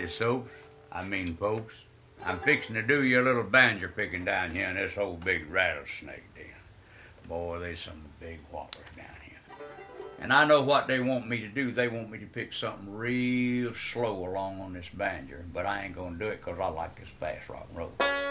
soaps, folks, I'm fixing to do you a little banjo picking down here in this whole big rattlesnake den. Boy, there's some big whoppers down here. And I know what they want me to do. They want me to pick something real slow along on this banjo, but I ain't gonna do it 'cause I like this fast rock and roll.